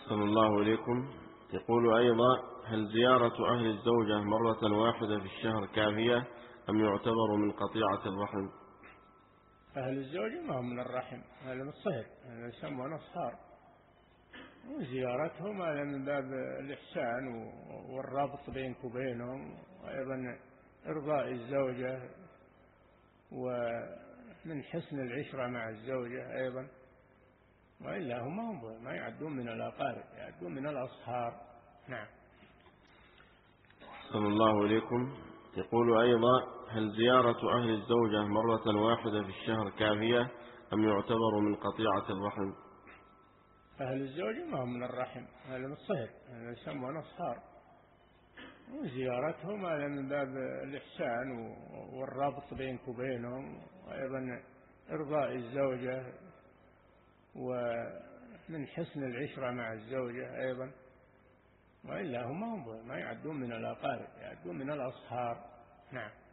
أحسن الله إليكم. يقول أيضا: هل زيارة أهل الزوجة مرة واحدة في الشهر كافية أم يعتبر من قطيعة الرحم؟ أهل الزوجة ما هم من الرحم، هذا من الصهر، هذا يسمونه أصهار، وزيارتهم هذا من باب الإحسان والربط بينك وبينهم، وأيضا إرضاء الزوجة ومن حسن العشرة مع الزوجة أيضا، وإلا هم ما يعدون من الأقارب، يعدون من الأصهار. نعم. أحسن الله إليكم. يقول أيضا: هل زيارة أهل الزوجة مرة واحدة في الشهر كافية أم يعتبر من قطيعة الرحم؟ أهل الزوجة ما هم من الرحم، هذا من الصهر، هذا يسمونه أصهار، وزيارتهم هذا من باب الإحسان والربط بينك وبينهم، وأيضا إرضاء الزوجة ومن حسن العشرة مع الزوجة أيضا، وإلا هم ما يعدون من الأقارب، يعدون من الأصهار. نعم.